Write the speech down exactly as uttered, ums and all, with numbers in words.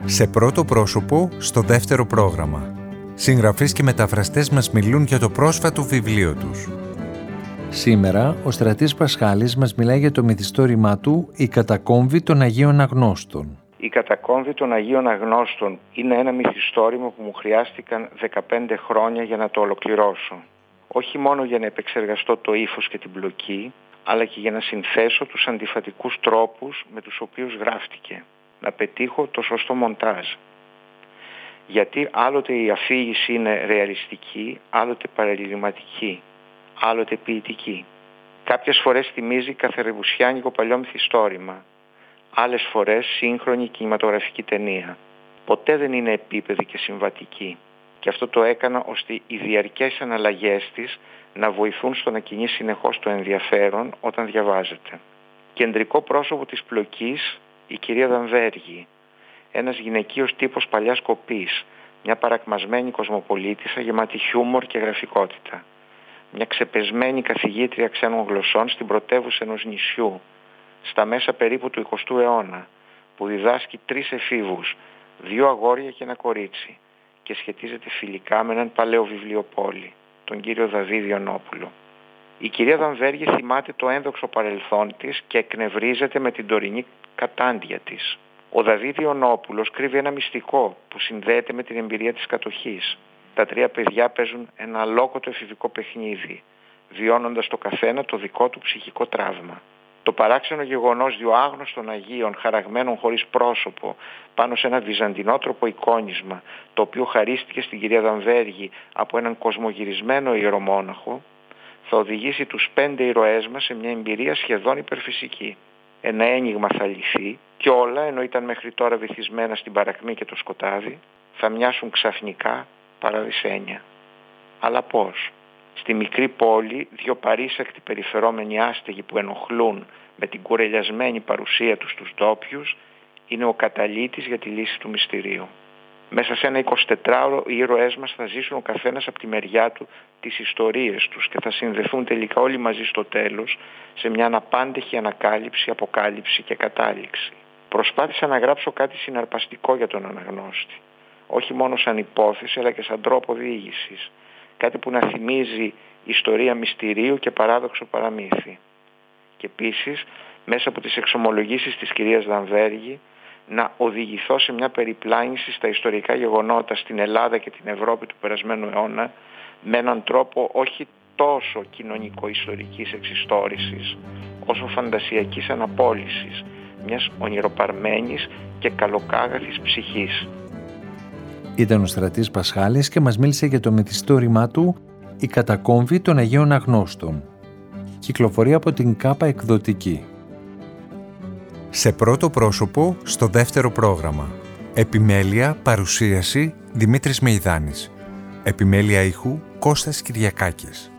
Σε πρώτο πρόσωπο, στο δεύτερο πρόγραμμα. Συγγραφείς και μεταφραστές μας μιλούν για το πρόσφατο βιβλίο τους. Σήμερα, ο Στρατής Πασχάλης μας μιλάει για το μυθιστόρημά του «Η κατακόμβη των Αγίων Αγνώστων». «Η κατακόμβη των Αγίων Αγνώστων» είναι ένα μυθιστόρημα που μου χρειάστηκαν δεκαπέντε χρόνια για να το ολοκληρώσω. Όχι μόνο για να επεξεργαστώ το ύφος και την πλοκή, αλλά και για να συνθέσω τους αντιφατικούς τρόπους με τους οποίους γράφτηκε. Να πετύχω το σωστό μοντάζ. Γιατί άλλοτε η αφήγηση είναι ρεαλιστική, άλλοτε παραλυρηματική, άλλοτε ποιητική. Κάποιες φορές θυμίζει καθερεβουσιάνικο παλιό μυθιστόρημα, άλλες φορές σύγχρονη κινηματογραφική ταινία. Ποτέ δεν είναι επίπεδη και συμβατική. Και αυτό το έκανα ώστε οι διαρκές αναλλαγές της να βοηθούν στο να κινεί συνεχώς το ενδιαφέρον όταν διαβάζετε. Κεντρικό πρόσωπο της πλοκής, η κυρία Δανβέργη, ένας γυναικείος τύπος παλιάς κοπής, μια παρακμασμένη κοσμοπολίτισσα γεμάτη χιούμορ και γραφικότητα, μια ξεπεσμένη καθηγήτρια ξένων γλωσσών στην πρωτεύουσα ενός νησιού, στα μέσα περίπου του εικοστού αιώνα, που διδάσκει τρεις εφήβους, δύο αγόρια και ένα κορίτσι, και σχετίζεται φιλικά με έναν παλαιό βιβλιοπόλη, τον κύριο Δαβίδη Ιωνόπουλο. Η κυρία Δανβέργη θυμάται το ένδοξο παρελθόν της και εκνευρίζεται με την τωρινή κατάντια της. Ο Δαβίδη Ιωνόπουλος κρύβει ένα μυστικό που συνδέεται με την εμπειρία της κατοχής. Τα τρία παιδιά παίζουν ένα αλόκοτο εφηβικό παιχνίδι, βιώνοντας το καθένα το δικό του ψυχικό τραύμα. Το παράξενο γεγονός δύο άγνωστων Αγίων χαραγμένων χωρίς πρόσωπο πάνω σε ένα βυζαντινότροπο εικόνισμα, το οποίο χαρίστηκε στην κυρία Δανβέργη από έναν κοσμογυρισμένο ιερομόναχο, θα οδηγήσει τους πέντε ηρωές μας σε μια εμπειρία σχεδόν υπερφυσική. Ένα ένιγμα θα λυθεί και όλα, ενώ ήταν μέχρι τώρα βυθισμένα στην παρακμή και το σκοτάδι, θα μοιάσουν ξαφνικά παραδεισένια. Αλλά πώς? Στη μικρή πόλη, δύο παρήσακτοι περιφερόμενοι άστεγοι που ενοχλούν με την κουρελιασμένη παρουσία τους τους ντόπιους, είναι ο καταλύτης για τη λύση του μυστηρίου. Μέσα σε ένα εικοσιτετράωρο οι ήρωές μας θα ζήσουν ο καθένας από τη μεριά του τις ιστορίες τους και θα συνδεθούν τελικά όλοι μαζί στο τέλος σε μια αναπάντεχη ανακάλυψη, αποκάλυψη και κατάληξη. Προσπάθησα να γράψω κάτι συναρπαστικό για τον αναγνώστη. Όχι μόνο σαν υπόθεση αλλά και σαν τρόπο διήγησης. Κάτι που να θυμίζει ιστορία μυστηρίου και παράδοξο παραμύθι. Και επίσης, μέσα από τις εξομολογήσεις της κυρίας Δανβέργη, να οδηγηθώ σε μια περιπλάνηση στα ιστορικά γεγονότα στην Ελλάδα και την Ευρώπη του περασμένου αιώνα, με έναν τρόπο όχι τόσο κοινωνικο-ιστορικής εξιστόρησης, όσο φαντασιακής αναπόλυσης, μιας ονειροπαρμένης και καλοκάγαθης ψυχής. Ήταν ο Στρατής Πασχάλης και μας μίλησε για το μυθιστόρημά του «Η κατακόμβη των Αγίων Αγνώστων». Κυκλοφορεί από την Κάπα Εκδοτική. Σε πρώτο πρόσωπο, στο δεύτερο πρόγραμμα. Επιμέλεια, παρουσίαση, Δημήτρης Μεϊδάνης. Επιμέλεια ήχου, Κώστας Κυριακάκης.